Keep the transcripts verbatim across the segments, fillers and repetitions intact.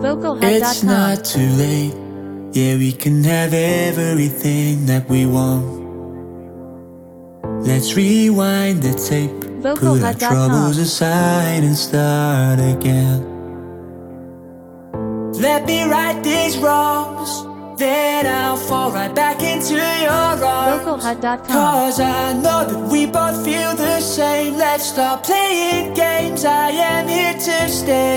vocalhut dot com. It's not too late. Yeah, we can have everything that we want. Let's rewind the tape, put our vocalhut dot troubles com. aside and start again. Let me right these wrongs, then I'll fall right back into your arms. vocalhut dot com. Cause I know that we both feel the same. Let's stop playing games, I am here to stay.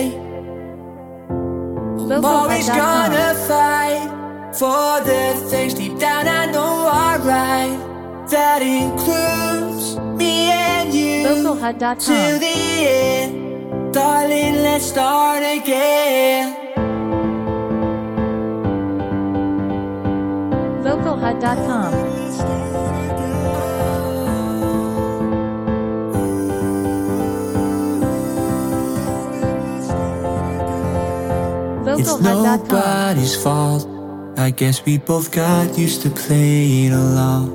I'm always vocalhut dot com. gonna fight for the things deep down I know are right. That includes me and you vocalhut dot com. till the end. Darling, let's start again. vocalhut dot com. It's vocalhut dot com. nobody's fault. I guess we both got used to playing along.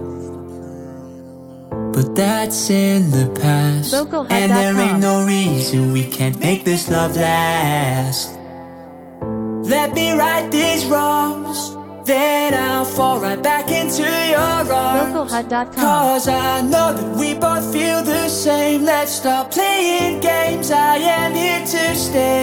But that's in the past, vocalhut and dot there com. ain't no reason we can't make this love last. Let me right these wrongs, then I'll fall right back into your arms. vocalhut dot com. Cause I know that we both feel the same. Let's stop playing games, I am here to stay.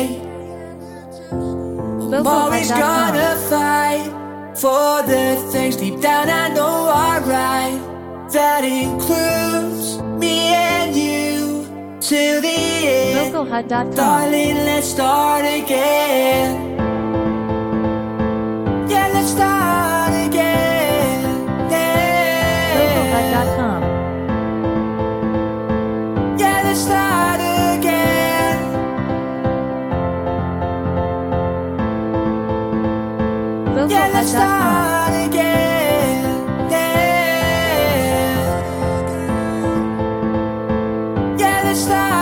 I'm always vocalhut dot com. gonna fight for the things deep down I know are right. That includes me and you till the end. vocalhut dot com. Darling, let's start again. Yeah, let's start again. vocalhut Yeah, dot com. yeah, let's start again. Yeah, let's vocalhut dot com. start again. Yeah, yeah, let's start.